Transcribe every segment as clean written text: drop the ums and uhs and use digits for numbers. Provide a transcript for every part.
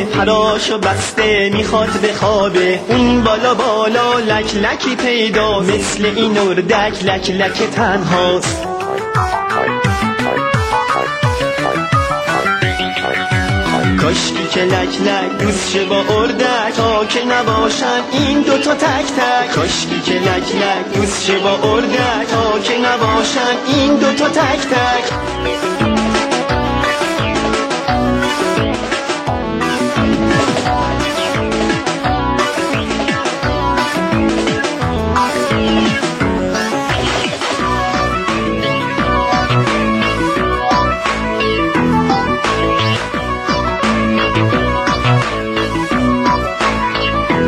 پراشو بسته میخواد بخوابه، اون بالا بالا لک لکی پیدا، مثل این اردک لک لک تنهاست. کاشکی که لک لک دوست شه با اردک، تا که نباشن این دوتا تک تک. کاشکی که لک لک دوست شه با اردک، تا که نباشن این دوتا تک تک.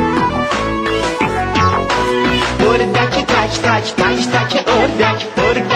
تک تک تک تک اردک، اردک